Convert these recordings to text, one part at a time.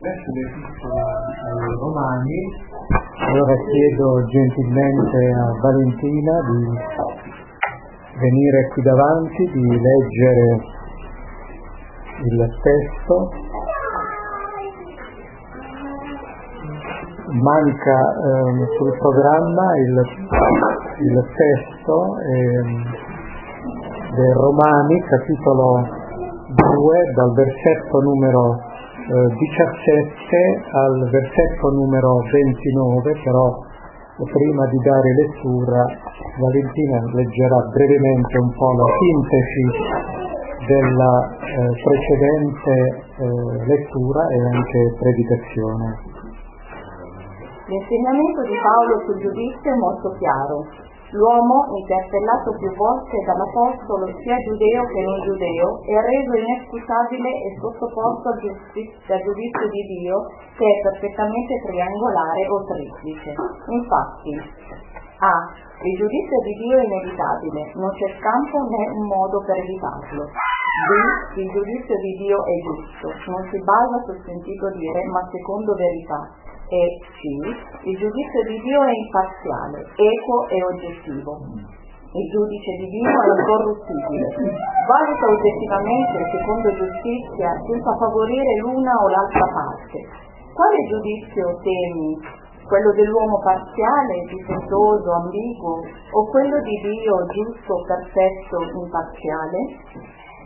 L'Epistola ai Romani. Allora chiedo gentilmente a Valentina di venire qui davanti, di leggere il testo. Manca sul programma il testo dei Romani, capitolo 2, dal versetto numero 17 al versetto numero 29, però prima di dare lettura Valentina leggerà brevemente un po' la sintesi della precedente lettura e anche predicazione. L'insegnamento di Paolo sul giudizio è molto chiaro. L'uomo, interpellato più volte dall'Apostolo sia giudeo che non giudeo, è reso inescusabile e sottoposto al giudizio di Dio, che è perfettamente triangolare o triplice. Infatti, A. Il giudizio di Dio è inevitabile, non c'è campo né un modo per evitarlo. B. Il giudizio di Dio è giusto, non si basa sul sentito dire, ma secondo verità. E C. Il giudizio di Dio è imparziale, equo e oggettivo. Il giudice divino è incorruttibile, valuta oggettivamente secondo giustizia senza favorire l'una o l'altra parte. Quale giudizio temi? Quello dell'uomo parziale, difettoso, ambiguo, o quello di Dio giusto, perfetto, imparziale?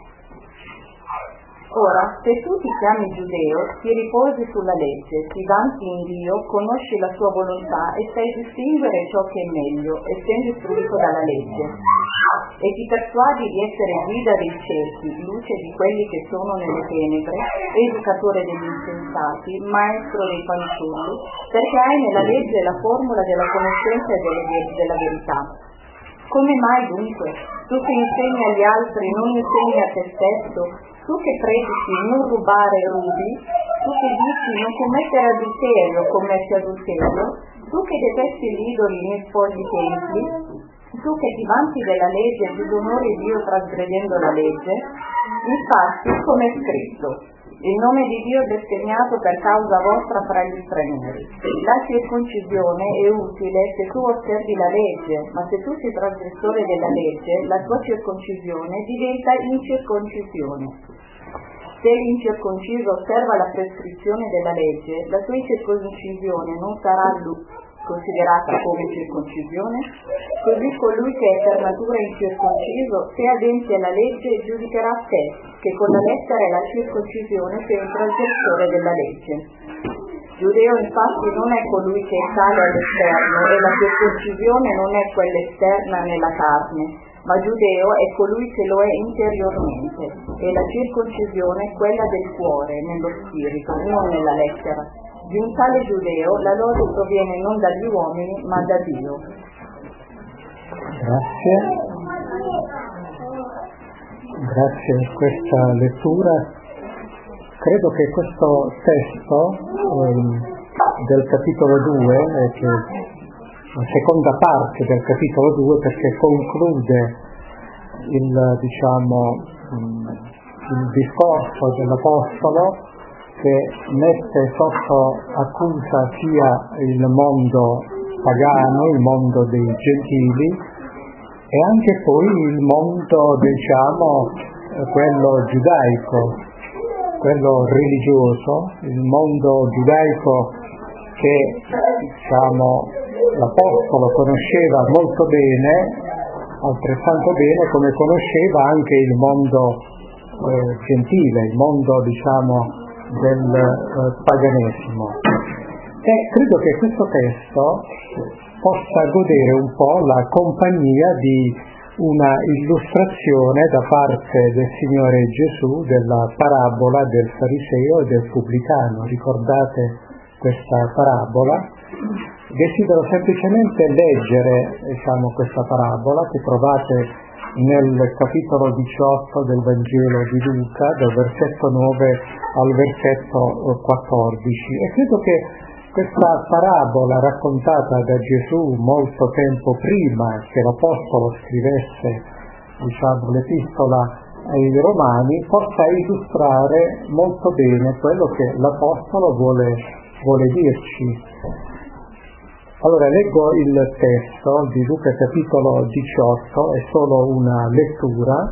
Ora, se tu ti chiami giudeo, ti riposi sulla legge, ti vanti in Dio, conosci la sua volontà e sai distinguere ciò che è meglio, essendo istruito dalla legge. E ti persuadi di essere guida dei ciechi, luce di quelli che sono nelle tenebre, educatore degli insensati, maestro dei fanciulli, perché hai nella legge la formula della conoscenza e della verità. Come mai dunque? Tu che insegni agli altri non insegni a te stesso? Tu che predichi non rubare rubi? Tu che dici non commettere adulterio, commetti adulterio? Tu che detesti gli idoli ne spogli i templi? Tu che ti vanti della legge e disonori Dio trasgredendo la legge? Infatti, come è scritto, il nome di Dio è bestemmiato per causa vostra fra gli stranieri. La circoncisione è utile se tu osservi la legge, ma se tu sei trasgressore della legge, la tua circoncisione diventa incirconcisione. Se l'incirconciso osserva la prescrizione della legge, la sua incirconcisione non sarà considerata come circoncisione? Così colui che è per natura incirconciso, se adempie la legge, giudicherà te, che con la lettera e la circoncisione sei un trasgressore della legge. Giudeo infatti non è colui che è tale all'esterno, e la circoncisione non è quella esterna nella carne, ma giudeo è colui che lo è interiormente, e la circoncisione è quella del cuore, nello spirito, non nella lettera. Di un tale giudeo la lode proviene non dagli uomini, ma da Dio. Grazie per questa lettura. Credo che questo testo del capitolo 2, che la seconda parte del capitolo 2, perché conclude il discorso dell'Apostolo, che mette sotto accusa sia il mondo pagano, il mondo dei gentili, e anche poi il mondo, quello giudaico, quello religioso, il mondo giudaico che, l'Apostolo conosceva molto bene, altrettanto bene come conosceva anche il mondo gentile, il mondo, del paganesimo. E credo che questo testo possa godere un po' la compagnia di una illustrazione da parte del Signore Gesù della parabola del fariseo e del pubblicano. Ricordate questa parabola? Desidero semplicemente leggere questa parabola che trovate nel capitolo 18 del Vangelo di Luca, dal versetto 9 al versetto 14, e credo che questa parabola raccontata da Gesù molto tempo prima che l'Apostolo scrivesse l'epistola ai Romani possa illustrare molto bene quello che l'Apostolo vuole dirci. Allora leggo il testo di Luca capitolo 18, è solo una lettura.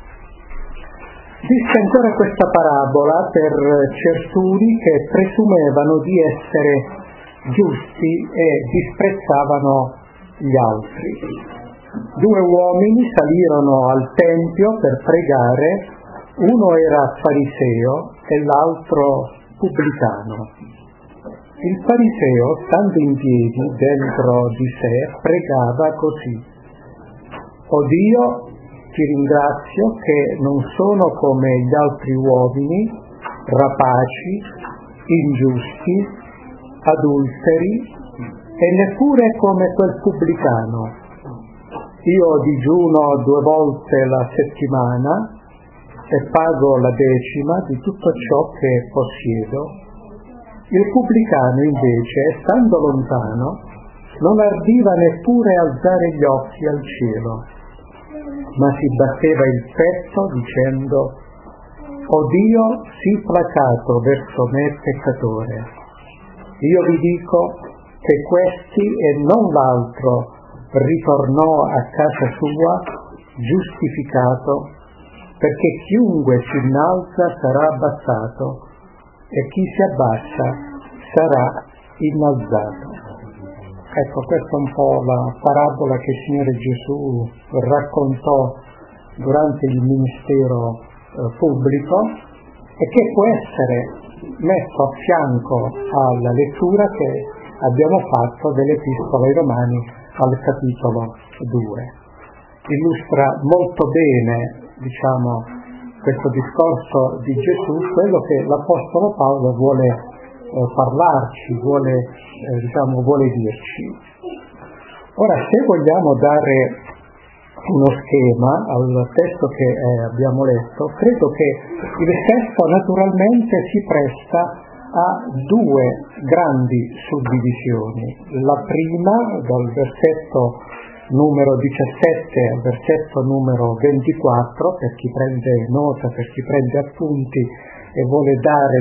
Disse ancora questa parabola per certuni che presumevano di essere giusti e disprezzavano gli altri. 2 uomini salirono al tempio per pregare, uno era fariseo e l'altro pubblicano. Il fariseo, stando in piedi dentro di sé, pregava così: «O Dio, ti ringrazio che non sono come gli altri uomini, rapaci, ingiusti, adulteri e neppure come quel pubblicano. Io digiuno 2 volte la settimana e pago la decima di tutto ciò che possiedo». Il pubblicano invece, stando lontano, non ardiva neppure alzare gli occhi al cielo, ma si batteva il petto dicendo: «O Dio, sii placato verso me peccatore». Io vi dico che questi e non l'altro ritornò a casa sua giustificato, perché chiunque si innalza sarà abbassato e chi si abbassa sarà innalzato. Ecco, questa è un po' la parabola che il Signore Gesù raccontò durante il ministero pubblico e che può essere messo a fianco alla lettura che abbiamo fatto dell'Epistola ai Romani al capitolo 2. Illustra molto bene, questo discorso di Gesù, quello che l'Apostolo Paolo vuole parlarci, vuole dirci. Ora, se vogliamo dare uno schema al testo che abbiamo letto, credo che il testo naturalmente si presta a 2 grandi suddivisioni. La prima, dal versetto numero 17 al versetto numero 24, per chi prende nota, per chi prende appunti e vuole dare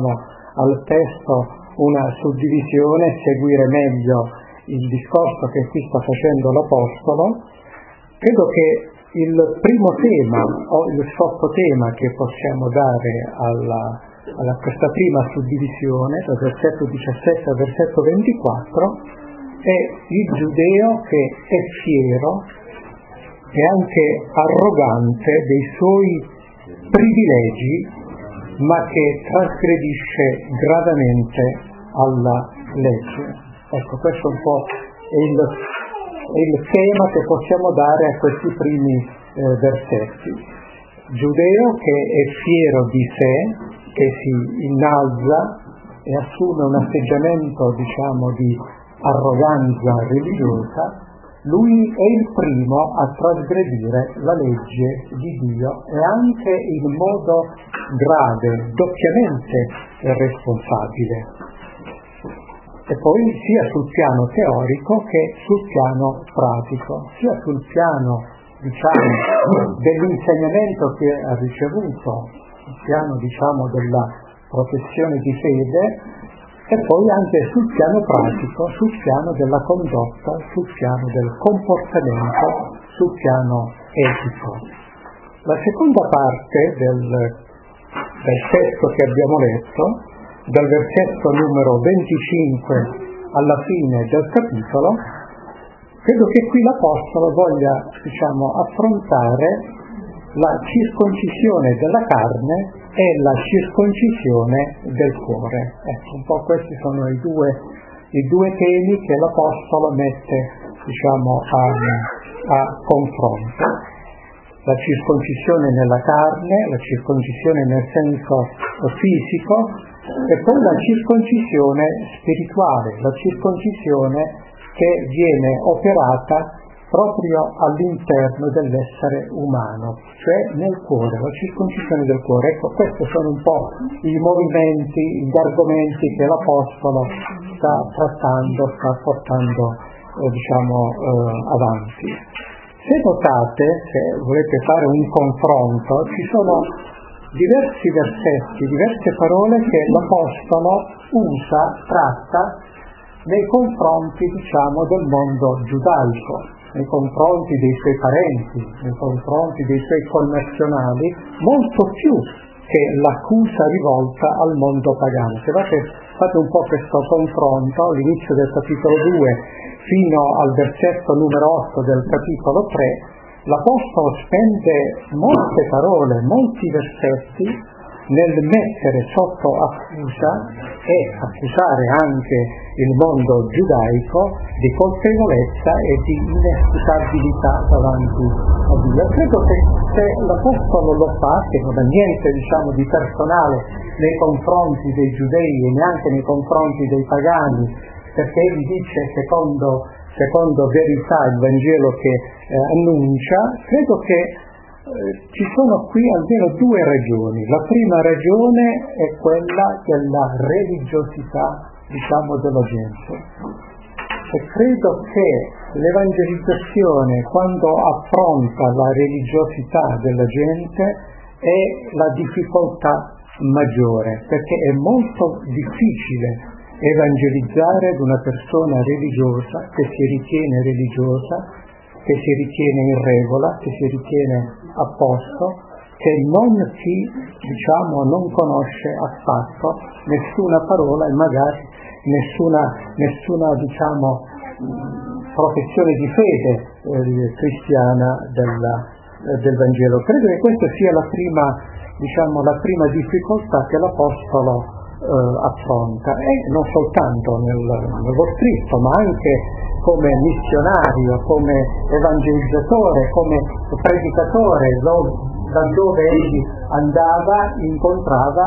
al testo una suddivisione e seguire meglio il discorso che qui sta facendo l'Apostolo. Credo che il primo tema o il sottotema che possiamo dare alla questa prima suddivisione, dal versetto 17 al versetto 24, è il giudeo che è fiero e anche arrogante dei suoi privilegi, ma che trasgredisce gravemente alla legge. Ecco, questo un po' è il tema che possiamo dare a questi primi versetti. Giudeo che è fiero di sé, che si innalza e assume un atteggiamento, di arroganza religiosa, lui è il primo a trasgredire la legge di Dio e anche in modo grave, doppiamente responsabile. E poi sia sul piano teorico che sul piano pratico, sia sul piano dell'insegnamento che ha ricevuto, sul piano della professione di fede, e poi anche sul piano pratico, sul piano della condotta, sul piano del comportamento, sul piano etico. La seconda parte del testo che abbiamo letto, dal versetto numero 25 alla fine del capitolo, credo che qui l'Apostolo voglia affrontare la circoncisione della carne e la circoncisione del cuore. Ecco, un po' questi sono i due temi che l'Apostolo mette a confronto. La circoncisione nella carne, la circoncisione nel senso fisico, e poi la circoncisione spirituale, la circoncisione che viene operata proprio all'interno dell'essere umano, cioè nel cuore, la circoncisione del cuore. Ecco, questi sono un po' i movimenti, gli argomenti che l'Apostolo sta trattando, sta portando avanti. Se notate, se volete fare un confronto, ci sono diversi versetti, diverse parole che l'Apostolo tratta nei confronti, diciamo, del mondo giudaico, nei confronti dei suoi parenti, nei confronti dei suoi connazionali, molto più che l'accusa rivolta al mondo pagano. Se fate un po' questo confronto, all'inizio del capitolo 2 fino al versetto numero 8 del capitolo 3, l'Apostolo spende molte parole, molti versetti nel mettere sotto accusa e accusare anche il mondo giudaico di colpevolezza e di inescusabilità davanti a Dio. Credo che se l'Apostolo lo fa, che non ha niente, diciamo, di personale nei confronti dei giudei e neanche nei confronti dei pagani, perché egli dice secondo verità il Vangelo che annuncia, credo che ci sono qui almeno due ragioni. La prima ragione è quella della religiosità, diciamo, della gente. E credo che l'evangelizzazione, quando affronta la religiosità della gente, è la difficoltà maggiore, perché è molto difficile evangelizzare ad una persona religiosa, che si ritiene religiosa, che si ritiene in regola, che si ritiene a posto, che non non conosce affatto nessuna parola e magari nessuna professione di fede cristiana del Vangelo. Credo che questa sia la prima difficoltà che l'Apostolo affronta, e non soltanto nello scritto, ma anche come missionario, come evangelizzatore, come predicatore, laddove egli andava incontrava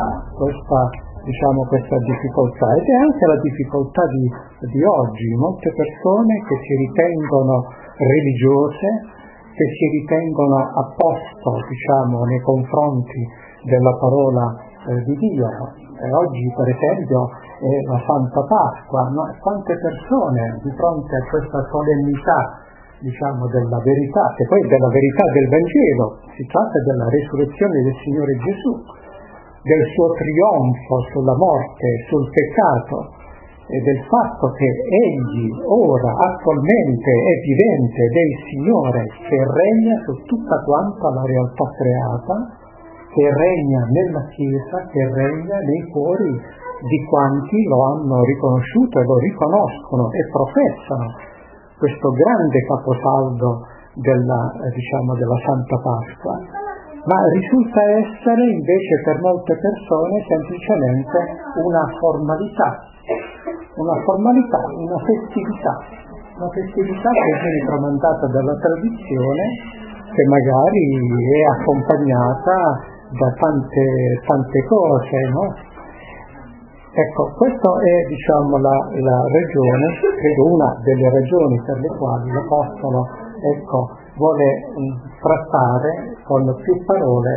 questa difficoltà. Ed è anche la difficoltà di oggi, molte persone che si ritengono religiose, che si ritengono a posto, nei confronti della parola di Dio. E oggi, per esempio, è la Santa Pasqua, ma quante persone di fronte a questa solennità, della verità, che poi è della verità del Vangelo, si tratta della resurrezione del Signore Gesù, del suo trionfo sulla morte, sul peccato, e del fatto che egli ora attualmente è vivente ed è il Signore che regna su tutta quanta la realtà creata, che regna nella Chiesa, che regna nei cuori di quanti lo hanno riconosciuto e lo riconoscono e professano questo grande caposaldo della Santa Pasqua. Ma risulta essere invece per molte persone semplicemente una formalità, una festività che viene tramandata dalla tradizione, che magari è accompagnata da tante cose, no? Ecco, questa è la ragione, credo una delle ragioni per le quali l'Apostolo vuole trattare con più parole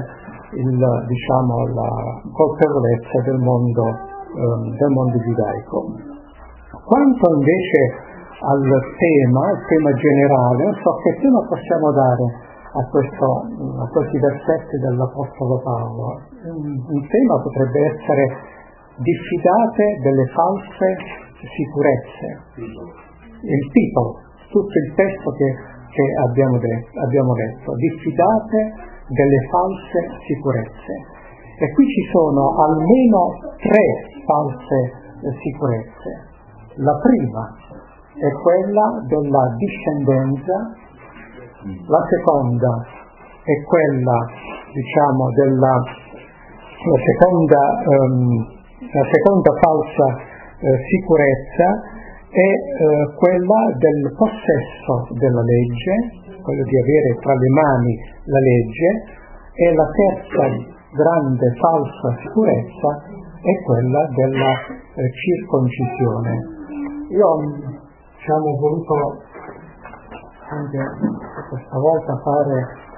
la colpevolezza del mondo giudaico. Quanto invece al tema generale, non so che tema possiamo dare a questi versetti dell'Apostolo Paolo. Un tema potrebbe essere: diffidate delle false sicurezze. Il titolo, tutto il testo che abbiamo letto, diffidate delle false sicurezze. E qui ci sono almeno 3 false sicurezze. La prima è quella della discendenza, la seconda è quella, la seconda falsa sicurezza è quella del possesso della legge, quello di avere tra le mani la legge, e la terza grande falsa sicurezza è quella della circoncisione. Io ho voluto anche questa volta fare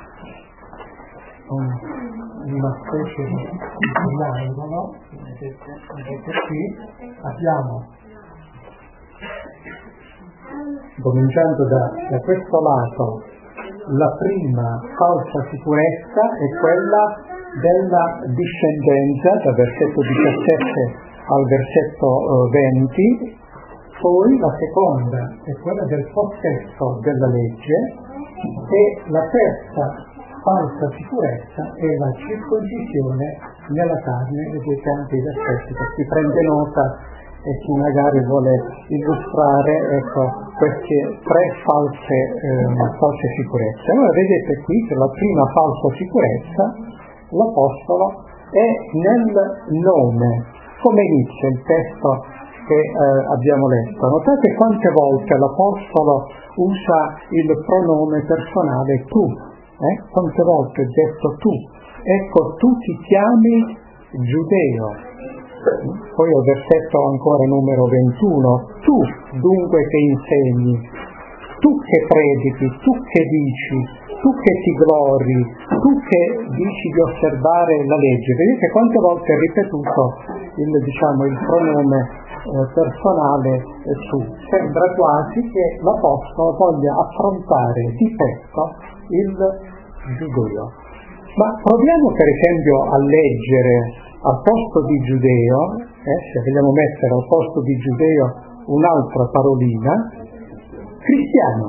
una specie di triangolo. Vedete qui abbiamo, cominciando da questo lato, la prima falsa sicurezza è quella della discendenza, dal versetto 17 al versetto 20, poi la seconda è quella del possesso della legge e la terza falsa sicurezza è la circoncisione nella carne. Vedete anche i versetti, per chi prende nota e chi magari vuole illustrare, ecco, queste tre false sicurezze. Allora vedete qui che la prima falsa sicurezza, l'Apostolo, è nel nome. Come inizia il testo che abbiamo letto? Notate quante volte l'Apostolo usa il pronome personale tu, quante volte è detto tu. Ecco, tu ti chiami Giudeo. Poi al versetto ancora numero 21, tu dunque che insegni, tu che predichi, tu che dici, tu che ti glori, tu che dici di osservare la legge. Vedete quante volte è ripetuto il pronome personale su. Sembra quasi che l'Apostolo voglia affrontare di petto il Giudeo. Ma proviamo per esempio a leggere al posto di Giudeo, se vogliamo mettere al posto di Giudeo un'altra parolina, cristiano.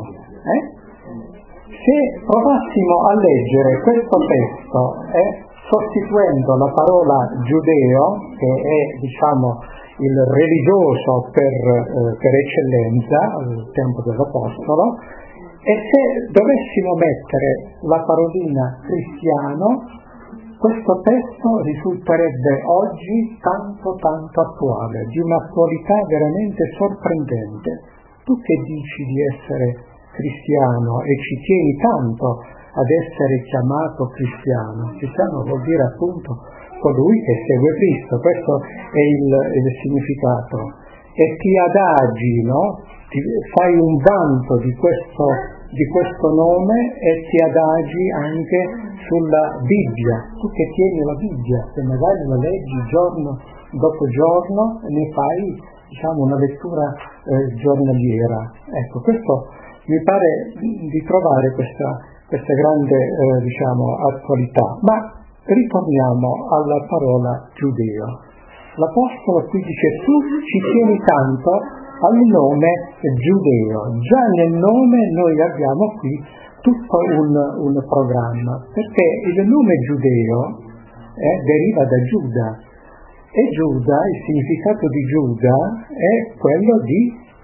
Se provassimo a leggere questo testo sostituendo la parola giudeo, che è il religioso per eccellenza al tempo dell'Apostolo, e se dovessimo mettere la parolina cristiano, questo testo risulterebbe oggi tanto attuale, di un'attualità veramente sorprendente. Tu che dici di essere cristiano e ci tieni tanto ad essere chiamato cristiano. Cristiano vuol dire appunto colui che segue Cristo, questo è il significato. E ti adagi, no? Fai un vanto di questo nome e ti adagi anche sulla Bibbia. Tu che tieni la Bibbia, se magari la leggi giorno dopo giorno, ne fai una lettura giornaliera. Ecco, questo mi pare di trovare questa grande attualità. Ma ritorniamo alla parola giudeo. L'Apostolo qui dice tu ci tieni tanto al nome giudeo. Già nel nome noi abbiamo qui tutto un programma, perché il nome giudeo deriva da Giuda, e Giuda, il significato di Giuda è quello di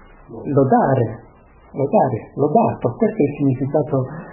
lodato, questo è il significato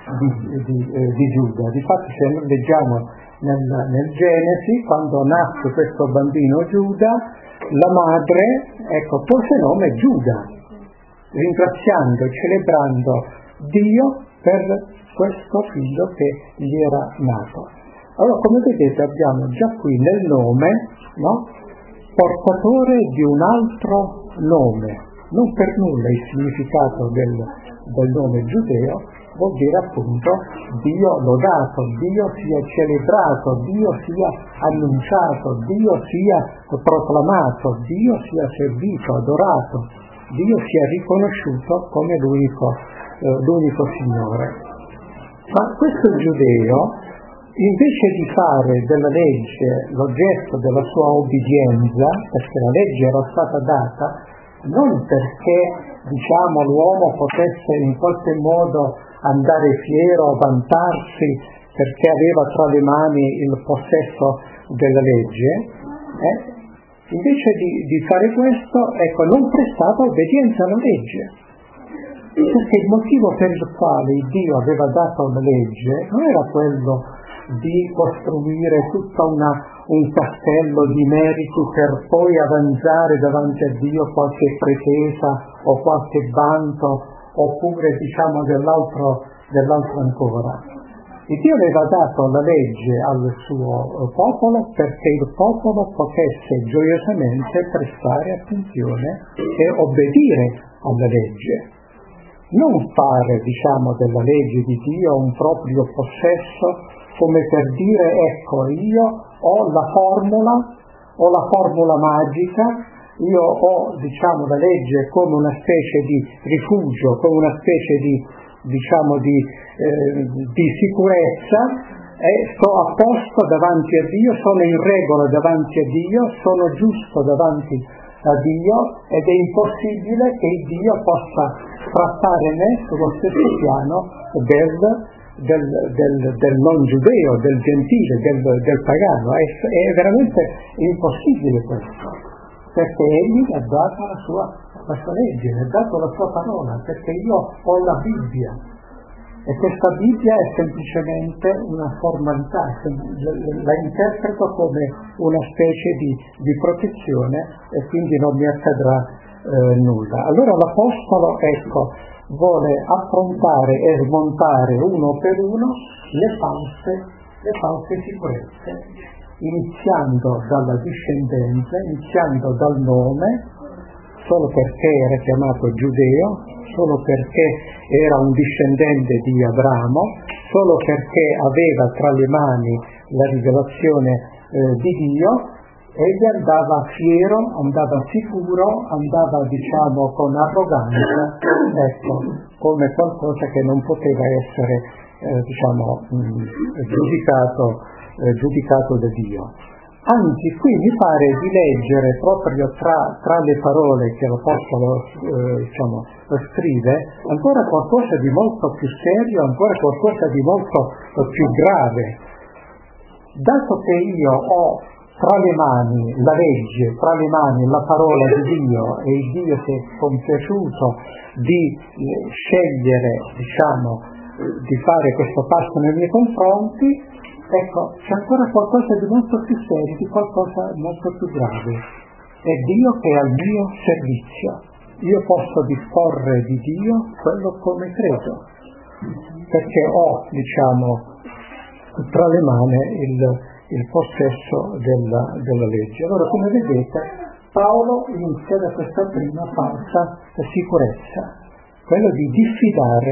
di Giuda. Difatti se noi leggiamo nel Genesi, quando nacque questo bambino Giuda, la madre pose nome Giuda, ringraziando e celebrando Dio per questo figlio che gli era nato. Allora, come vedete, abbiamo già qui nel nome, no, portatore di un altro nome. Non per nulla il significato del nome giudeo vuol dire appunto Dio lodato, Dio sia celebrato, Dio sia annunciato, Dio sia proclamato, Dio sia servito, adorato, Dio sia riconosciuto come l'unico Signore. Ma questo giudeo, invece di fare della legge l'oggetto della sua obbedienza, perché la legge era stata data non perché l'uomo potesse in qualche modo andare fiero, vantarsi perché aveva tra le mani il possesso della legge, invece di fare questo, non prestava obbedienza alla legge, perché il motivo per il quale Dio aveva dato la legge non era quello di costruire tutto un castello di meriti per poi avanzare davanti a Dio qualche pretesa o qualche vanto, oppure dell'altro ancora. E Dio aveva dato la legge al suo popolo perché il popolo potesse gioiosamente prestare attenzione e obbedire alla legge. Non fare, della legge di Dio un proprio possesso, come per dire, ecco, io ho la formula magica, io ho, la legge come una specie di rifugio, come una specie di sicurezza, sto a posto davanti a Dio, sono in regola davanti a Dio, sono giusto davanti a Dio, ed è impossibile che Dio possa trattare me sullo stesso piano del non giudeo, del gentile, del pagano. È veramente impossibile questo, perché Egli ha dato la sua legge, ha dato la sua parola, perché io ho la Bibbia, e questa Bibbia è semplicemente una formalità, la interpreto come una specie di protezione, e quindi non mi accadrà nulla. Allora l'Apostolo, vuole affrontare e smontare uno per uno le false sicurezze, iniziando dalla discendenza, iniziando dal nome, solo perché era chiamato giudeo, solo perché era un discendente di Abramo, solo perché aveva tra le mani la rivelazione di Dio. Egli andava fiero, andava sicuro, andava con arroganza, come qualcosa che non poteva essere giudicato da Dio. Anzi, qui mi pare di leggere proprio tra le parole che l'Apostolo scrive ancora qualcosa di molto più serio, ancora qualcosa di molto più grave. Dato che io ho tra le mani la legge, tra le mani la parola di Dio, e il Dio si è compiaciuto di scegliere, di fare questo passo nei miei confronti, c'è ancora qualcosa di molto più serio, di qualcosa molto più grave. È Dio che è al mio servizio. Io posso disporre di Dio quello come credo, perché ho, tra le mani il possesso della legge. Allora, come vedete, Paolo inizia da questa prima falsa sicurezza, quello di diffidare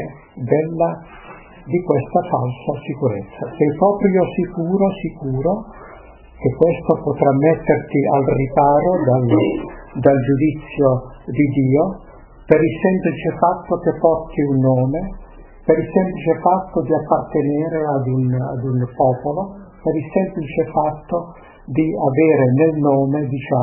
di questa falsa sicurezza. Sei proprio sicuro che questo potrà metterti al riparo dal giudizio di Dio, per il semplice fatto che porti un nome, per il semplice fatto di appartenere ad un popolo, per il semplice fatto di avere nel nome,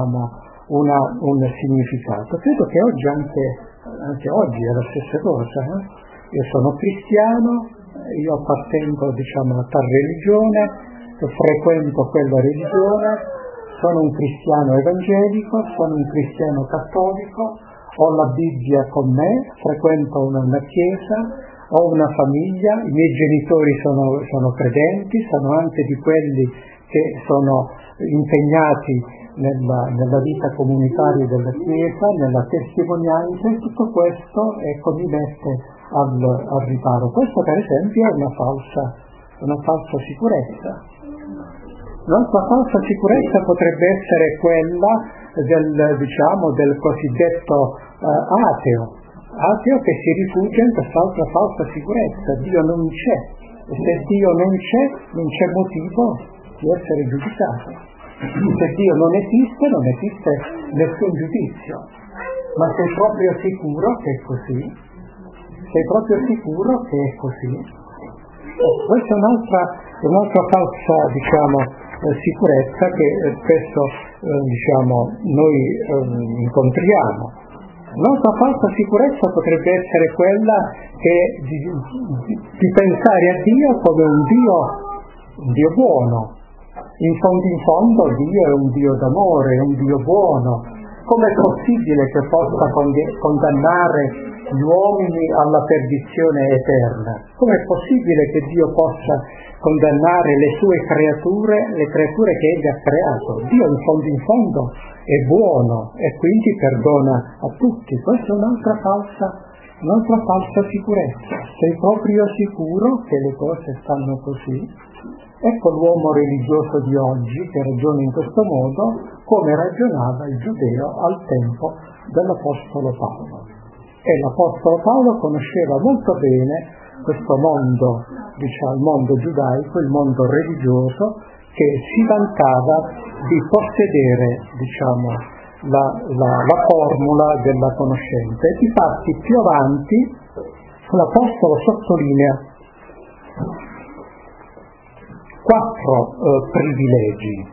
un significato. Credo che oggi anche oggi è la stessa cosa. Io sono cristiano, io appartengo, a tal religione, frequento quella religione, sono un cristiano evangelico, sono un cristiano cattolico, ho la Bibbia con me, frequento una chiesa, ho una famiglia, i miei genitori sono credenti, sono anche di quelli che sono impegnati nella vita comunitaria della Chiesa, nella testimonianza, e tutto questo mi mette al riparo. Questo per esempio è una falsa sicurezza. L'altra falsa sicurezza potrebbe essere quella del cosiddetto ateo che si rifugia in quest'altra falsa sicurezza. Dio non c'è, e se Dio non c'è motivo di essere giudicato. Se Dio non esiste nessun giudizio. Ma sei proprio sicuro che è così? Sei proprio sicuro che è così? Questa è un'altra falsa sicurezza che spesso noi incontriamo. Un'altra falsa sicurezza potrebbe essere quella di pensare a Dio come un Dio buono. In fondo Dio è un Dio d'amore, è un Dio buono. Com'è possibile che possa condannare gli uomini alla perdizione eterna? Com'è possibile che Dio possa condannare le sue creature, le creature che Egli ha creato? Dio in fondo è buono e quindi perdona a tutti. Questa è un'altra falsa sicurezza. Sei proprio sicuro che le cose stanno così? Ecco l'uomo religioso di oggi che ragiona in questo modo, come ragionava il giudeo al tempo dell'Apostolo Paolo. E l'Apostolo Paolo conosceva molto bene questo mondo, il mondo giudaico, il mondo religioso, che si vantava di possedere, la formula della conoscenza. E difatti più avanti l'Apostolo sottolinea 4 privilegi.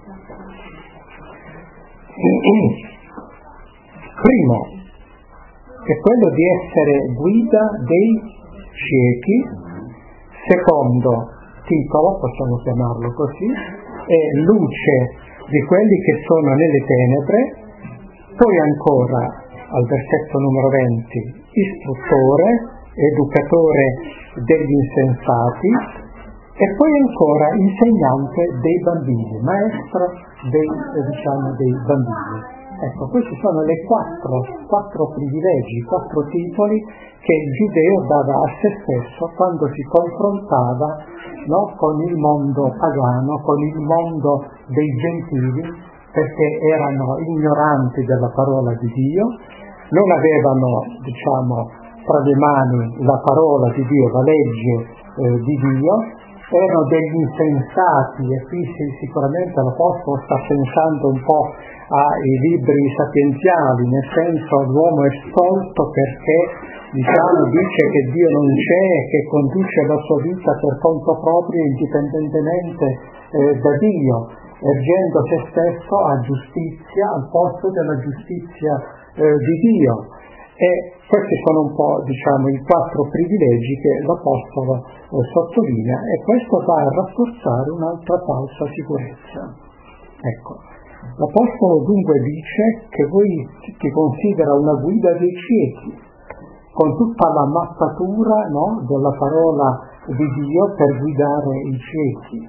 Primo è quello di essere guida dei ciechi. Secondo titolo, possiamo chiamarlo così, è luce di quelli che sono nelle tenebre. Poi ancora al versetto numero 20, istruttore, educatore degli insensati, e poi ancora insegnante dei bambini, maestro dei bambini. Ecco, questi sono le quattro privilegi, 4 titoli che il giudeo dava a se stesso quando si confrontava, no, con il mondo pagano, con il mondo dei gentili, perché erano ignoranti della parola di Dio, non avevano, tra le mani la parola di Dio, la legge di Dio, erano degli insensati, e qui sicuramente l'Apostolo sta pensando un po' ai libri sapienziali, nel senso l'uomo è stolto perché dice che Dio non c'è e che conduce la sua vita per conto proprio indipendentemente da Dio, ergendo se stesso a giustizia al posto della giustizia di Dio. E questi sono un po' i 4 privilegi che l'Apostolo sottolinea, e questo va a rafforzare un'altra falsa sicurezza. Ecco, l'Apostolo dunque dice che che considera una guida dei ciechi, con tutta la mappatura, no, della parola di Dio per guidare i ciechi.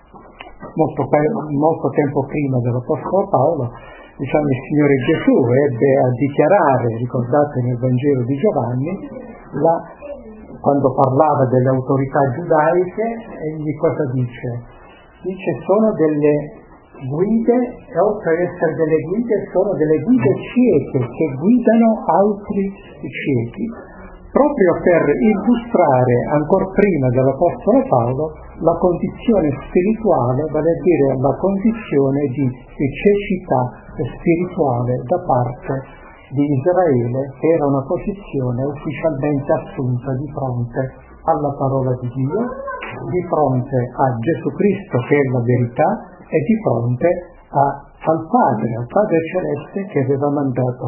Molto tempo prima dell'Apostolo Paolo, il Signore Gesù ebbe a dichiarare, ricordate nel Vangelo di Giovanni, quando parlava delle autorità giudaiche, egli cosa dice? Dice sono delle guide, e oltre ad essere delle guide, sono delle guide cieche che guidano altri ciechi, proprio per illustrare ancora prima dell'Apostolo Paolo la condizione spirituale, vale a dire la condizione di cecità spirituale da parte di Israele, che era una posizione ufficialmente assunta di fronte alla parola di Dio, di fronte a Gesù Cristo che è la verità, e di fronte al Padre Celeste che aveva mandato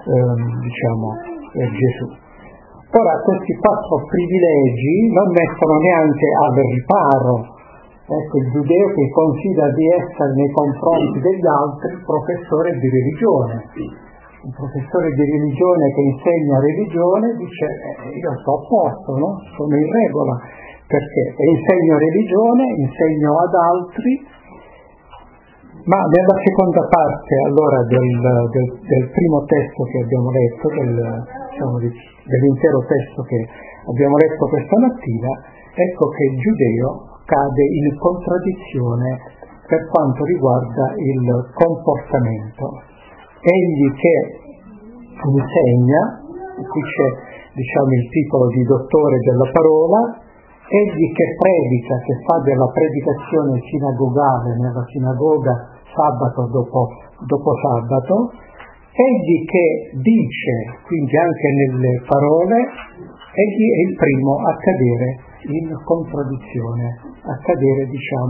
Gesù. Ora questi 4 privilegi non mettono neanche al riparo, ecco, il giudeo che considera di essere nei confronti degli altri professore di religione. Un professore di religione che insegna religione dice io sto a posto, no? Sono in regola, perché insegno religione, insegno ad altri. Ma nella seconda parte allora del primo testo che abbiamo letto, dell'intero testo che abbiamo letto questa mattina, ecco che il giudeo cade in contraddizione per quanto riguarda il comportamento. Egli che insegna, qui c'è il titolo di dottore della parola, egli che predica, che fa della predicazione sinagogale nella sinagoga sabato dopo sabato, egli che dice, quindi anche nelle parole, egli è il primo a cadere in contraddizione, a cadere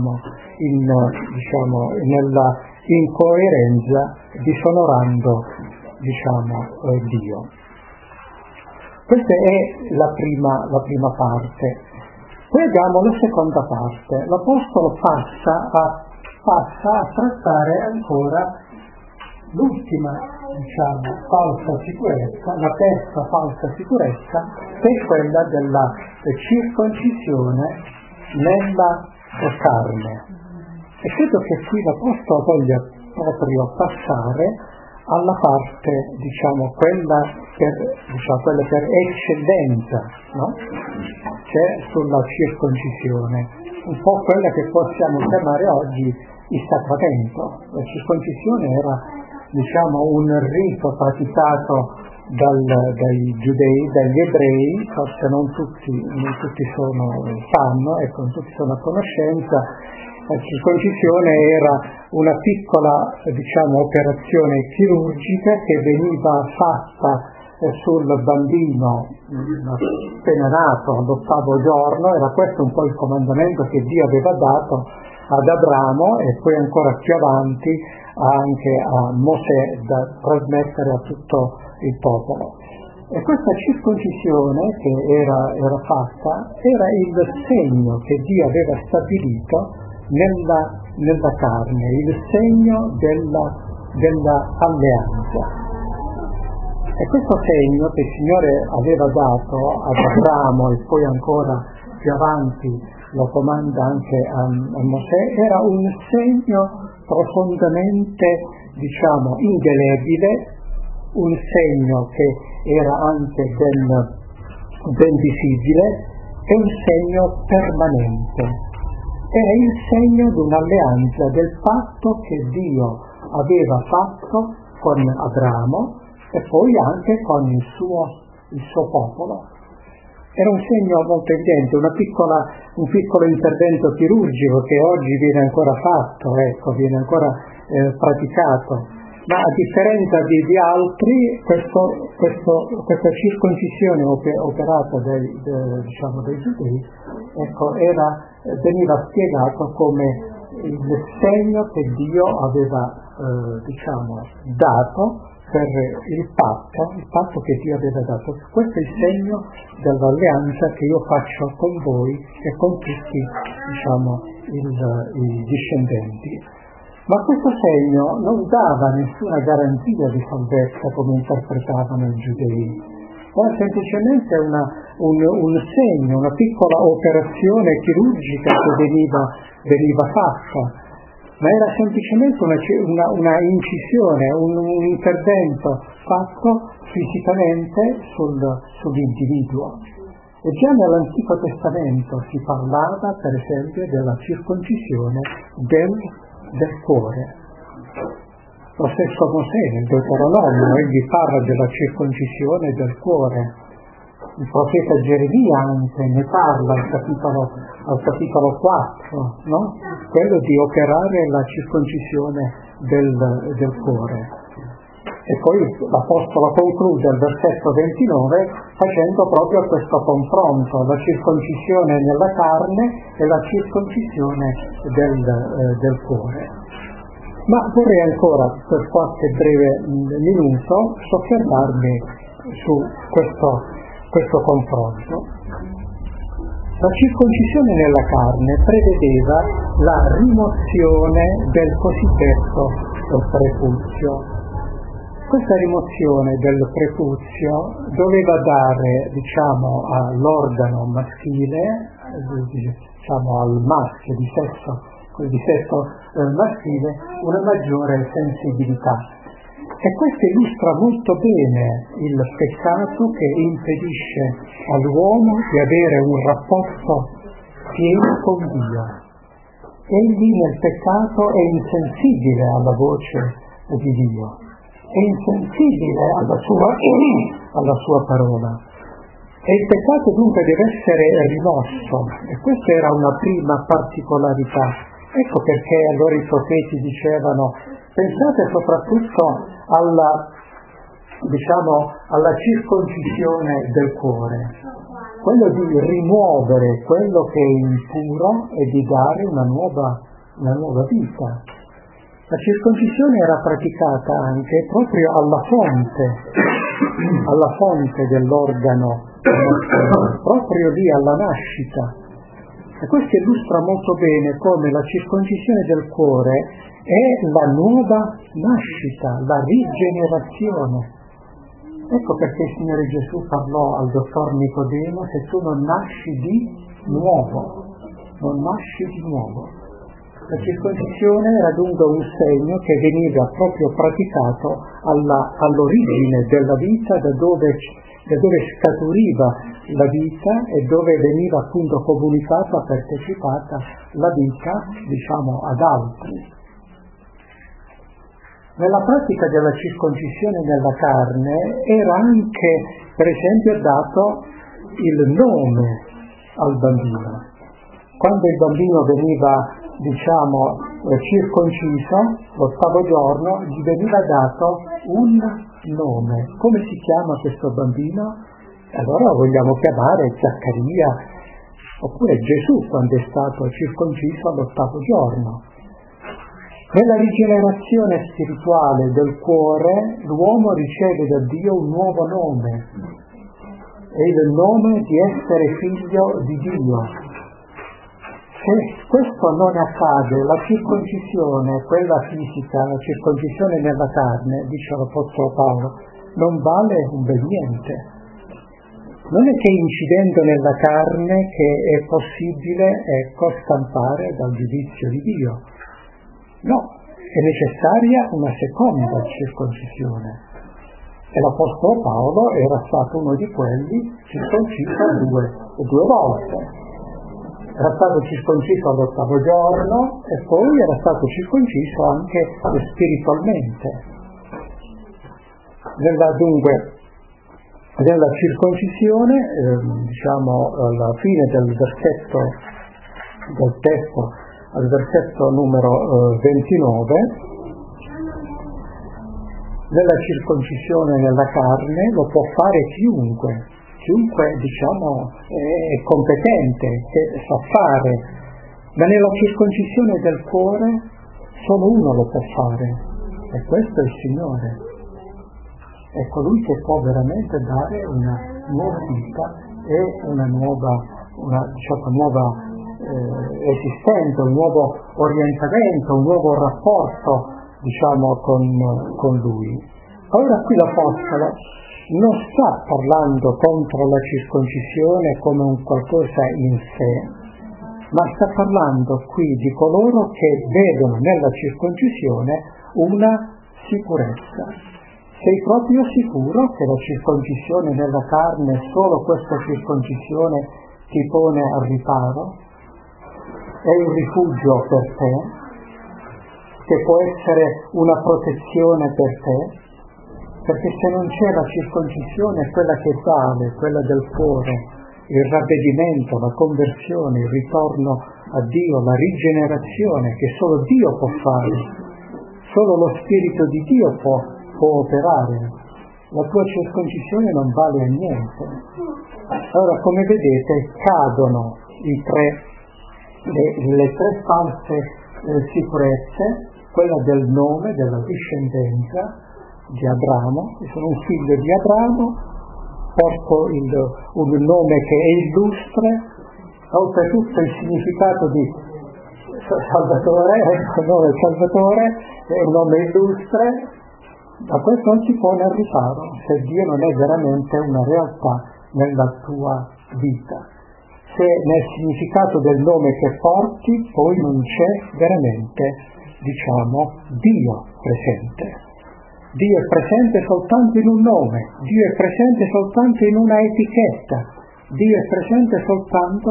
nella incoerenza, disonorando Dio. Questa è la prima parte. Poi abbiamo la seconda parte. L'Apostolo passa a trattare ancora l'ultima falsa sicurezza, la terza falsa sicurezza, che è quella della circoncisione nella carne. E credo che qui l'Apostolo voglia proprio passare alla parte, quella per eccellenza, no? C'è sulla circoncisione, un po' quella che possiamo chiamare oggi il sacramento. La circoncisione era, un rito praticato dai giudei, dagli ebrei, forse non tutti sanno, non tutti sono a conoscenza. La circoncisione era una piccola, operazione chirurgica che veniva fatta sul bambino appena nato all'8° giorno. Era questo un po' il comandamento che Dio aveva dato ad Abramo e poi ancora più avanti anche a Mosè, da trasmettere a tutto il popolo. E questa circoncisione che era fatta era il segno che Dio aveva stabilito nella carne, il segno della alleanza. E questo segno che il Signore aveva dato ad Abramo e poi ancora più avanti lo comanda anche a Mosè, era un segno profondamente, indelebile, un segno che era anche ben visibile e un segno permanente. Era il segno di un'alleanza, del patto che Dio aveva fatto con Abramo e poi anche con il suo popolo. Era un segno molto evidente, un piccolo intervento chirurgico che oggi viene ancora fatto, viene ancora praticato, ma a differenza di altri questa circoncisione operata dai giudei, veniva spiegato come il segno che Dio aveva dato per il patto che Dio aveva dato. Questo è il segno dell'alleanza che io faccio con voi e con tutti i discendenti. Ma questo segno non dava nessuna garanzia di salvezza come interpretavano i giudei. Era semplicemente un segno, una piccola operazione chirurgica che veniva fatta. Ma era semplicemente una incisione, un intervento fatto fisicamente sull'individuo. E già nell'Antico Testamento si parlava, per esempio, della circoncisione del cuore. Lo stesso Mosè nel Deuteronomio, egli parla della circoncisione del cuore. Il profeta Geremia anche ne parla al capitolo 4, no? Quello di operare la circoncisione del cuore. E poi l'Apostolo conclude al versetto 29 facendo proprio questo confronto, la circoncisione nella carne e la circoncisione del cuore. Ma vorrei ancora per qualche breve minuto soffermarmi su questo confronto. La circoncisione nella carne prevedeva la rimozione del cosiddetto prepuzio. Questa rimozione del prepuzio doveva dare, all'organo maschile, al maschio di sesso maschile, una maggiore sensibilità. E questo illustra molto bene il peccato che impedisce all'uomo di avere un rapporto pieno con Dio. Egli nel peccato è insensibile alla voce di Dio, è insensibile alla sua parola. E il peccato dunque deve essere rimosso, e questa era una prima particolarità. Ecco perché allora i profeti dicevano: pensate soprattutto alla circoncisione del cuore, quello di rimuovere quello che è impuro e di dare una nuova vita. La circoncisione era praticata anche proprio alla fonte dell'organo, proprio lì alla nascita. E questo illustra molto bene come la circoncisione del cuore è la nuova nascita, la rigenerazione. Ecco perché il Signore Gesù parlò al dottor Nicodemo: se tu non nasci di nuovo. La circoncisione era dunque un segno che veniva proprio praticato all'origine della vita, da dove scaturiva la vita e dove veniva appunto comunicata, partecipata la vita, ad altri. Nella pratica della circoncisione nella carne era anche, per esempio, dato il nome al bambino. Quando il bambino veniva circonciso, l'8° giorno, gli veniva dato un nome. Come si chiama questo bambino? Allora lo vogliamo chiamare Zaccaria, oppure Gesù quando è stato circonciso all'8° giorno. Nella rigenerazione spirituale del cuore l'uomo riceve da Dio un nuovo nome, è il nome di essere figlio di Dio. Se questo non accade, la circoncisione, quella fisica, la circoncisione nella carne, dice l'Apostolo Paolo, non vale un bel niente. Non è che incidendo nella carne che è possibile, scampare dal giudizio di Dio. No, è necessaria una seconda circoncisione. E l'Apostolo Paolo era stato uno di quelli circonciso due volte. Era stato circonciso all'8° giorno e poi era stato circonciso anche spiritualmente. Nella circoncisione, alla fine del versetto del testo, al versetto numero 29, nella circoncisione nella carne lo può fare chiunque è competente, che sa fare, ma nella circoncisione del cuore solo uno lo può fare, e questo è il Signore. È colui che può veramente dare una nuova vita e una nuova esistenza, un nuovo orientamento, un nuovo rapporto con Lui. Allora qui l'Apostolo non sta parlando contro la circoncisione come un qualcosa in sé, ma sta parlando qui di coloro che vedono nella circoncisione una sicurezza. Sei proprio sicuro che la circoncisione nella carne, solo questa circoncisione ti pone al riparo? È il rifugio per te? Che può essere una protezione per te? Perché se non c'è la circoncisione, quella che vale, quella del cuore, il ravvedimento, la conversione, il ritorno a Dio, la rigenerazione che solo Dio può fare, solo lo Spirito di Dio può operare, la tua circoncisione non vale a niente. Allora, come vedete, cadono le tre false sicurezze, quella del nome, della discendenza di Abramo. Io sono un figlio di Abramo, porto un nome che è illustre, oltretutto il significato di Salvatore, il nome Salvatore è un nome illustre, ma questo non si pone al riparo se Dio non è veramente una realtà nella tua vita. Se nel significato del nome che porti poi non c'è veramente, Dio presente. Dio è presente soltanto in un nome, Dio è presente soltanto in una etichetta, Dio è presente soltanto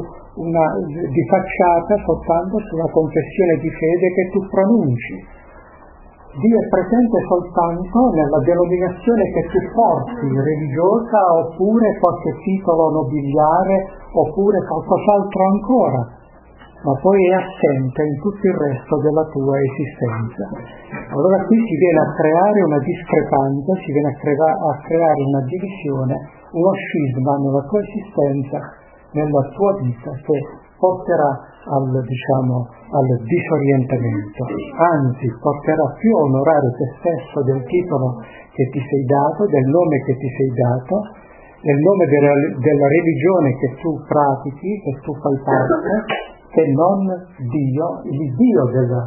di facciata, soltanto sulla confessione di fede che tu pronunci. Dio è presente soltanto nella denominazione che tu porti, religiosa, oppure qualche titolo nobiliare, oppure qualcos'altro ancora, ma poi è assente in tutto il resto della tua esistenza. Allora qui si viene a creare una discrepanza, si viene a creare una divisione, uno scisma nella tua esistenza, nella tua vita, che porterà al disorientamento, anzi porterà più a onorare te stesso del titolo che ti sei dato, del nome che ti sei dato, del nome della religione che tu pratichi, che tu fai parte, che non Dio, il Dio della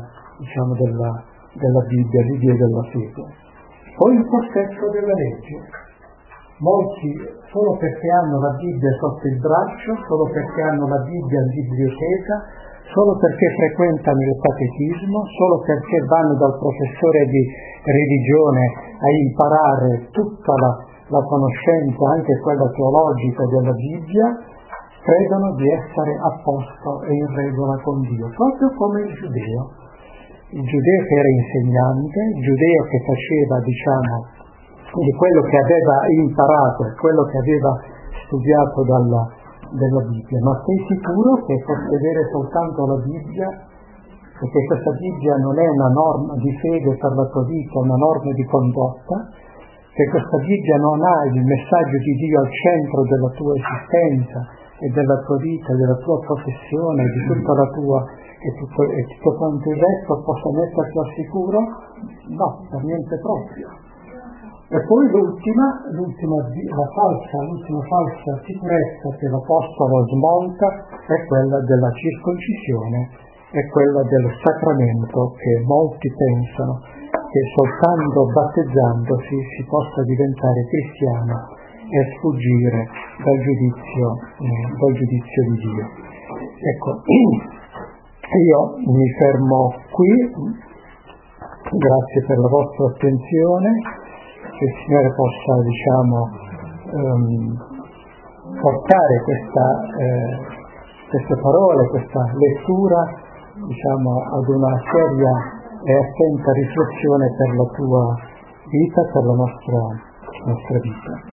Bibbia, il Dio della fede. Poi il possesso della legge. Molti, solo perché hanno la Bibbia sotto il braccio, solo perché hanno la Bibbia in biblioteca, solo perché frequentano il catechismo, solo perché vanno dal professore di religione a imparare tutta la conoscenza, anche quella teologica della Bibbia, credono di essere a posto e in regola con Dio, proprio come il giudeo. Il giudeo che era insegnante, il giudeo che faceva, di quello che aveva imparato e quello che aveva studiato della Bibbia. Ma sei sicuro che possedere soltanto la Bibbia perché questa Bibbia non è una norma di fede per la tua vita, una norma di condotta, che questa Bibbia non ha il messaggio di Dio al centro della tua esistenza e della tua vita, della tua professione, di tutta la tua e tutto quanto il resto possa metterti al sicuro? No, per niente proprio. E poi l'ultima falsa sicurezza che l'Apostolo smonta è quella della circoncisione, è quella del sacramento, che molti pensano che soltanto battezzandosi si possa diventare cristiano e sfuggire dal giudizio di Dio. Ecco, io mi fermo qui, grazie per la vostra attenzione, che il Signore possa, portare queste parole, questa lettura, ad una seria e attenta riflessione per la tua vita, per la nostra vita.